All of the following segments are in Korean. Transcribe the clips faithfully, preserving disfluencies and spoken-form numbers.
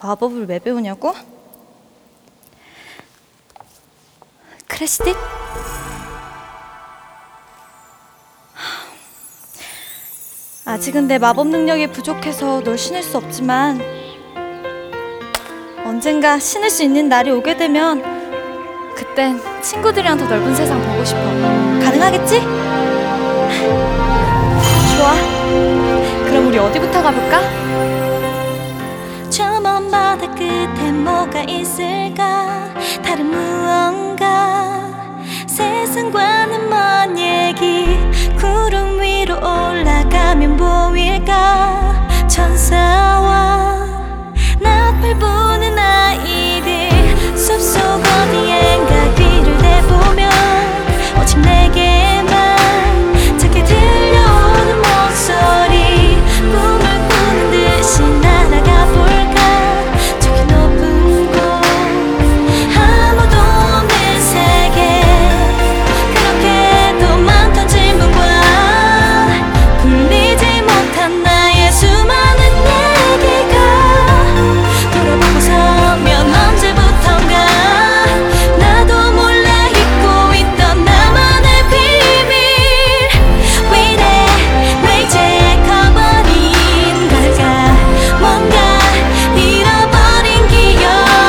마법을 왜 배우냐고? 크레스틱? 아직은 내 마법 능력이 부족해서 널 신을 수 없지만 언젠가 신을 수 있는 날이 오게 되면 그땐 친구들이랑 더 넓은 세상 보고 싶어. 가능하겠지? 좋아. 그럼 우리 어디부터 가볼까? 저 먼 바다 끝에 뭐가 있을까? 다른 무언가 세상과는 먼 얘기. 구름 위로 올라가면 보일까? 천사와 나팔 부는 아이들. 숲속 어디엔가 귀를 대보면 오직 내게만 작게 들려오는 목소리. 꿈을 꾸는 듯이 날아가 볼까? 저기 높은 곳 아무도 없는 세계. 그렇게도 많던 질문과 풀리지 못한 나의 수많은 얘기가 돌아보고 서면 언제부턴가 나도 몰라 잊고 있던 나만의 비밀. 왜 이래 왜 이제 커버린 걸까? 뭔가 잃어버린 기억.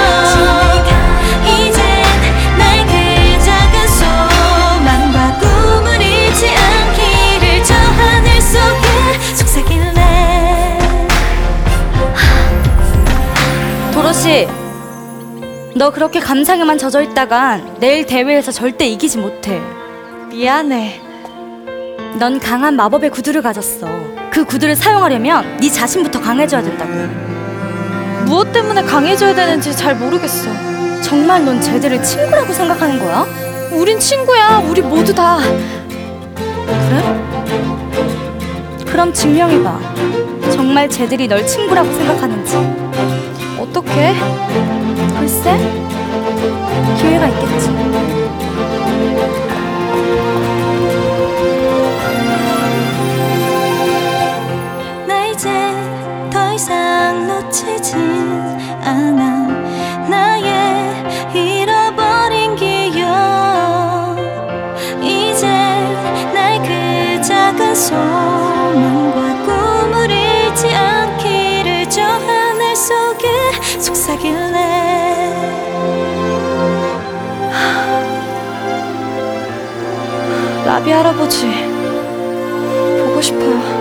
이젠 나의 그 작은 소망과 꿈을 잃지 않기를 저 하늘 속에 속삭일래. 도로시, 너 그렇게 감상에만 젖어 있다간 내일 대회에서 절대 이기지 못해. 미안해. 넌 강한 마법의 구두를 가졌어. 그 구두를 사용하려면 네 자신부터 강해져야 된다고. 무엇 때문에 강해져야 되는지 잘 모르겠어. 정말 넌 쟤들을 친구라고 생각하는 거야? 우린 친구야. 우리 모두 다. 그래? 그럼 증명해봐. 정말 쟤들이 널 친구라고 생각하는지. 어떻게? 글쎄, 기회가 있겠지. 나 이제 더 이상 놓치진 않아. 나의 잃어버린 기억. 이제 나의 그 작은 소망과 꿈을 잃지 않기를 저 하늘 속에 속삭일래. 라비 할아버지 보고 싶어요.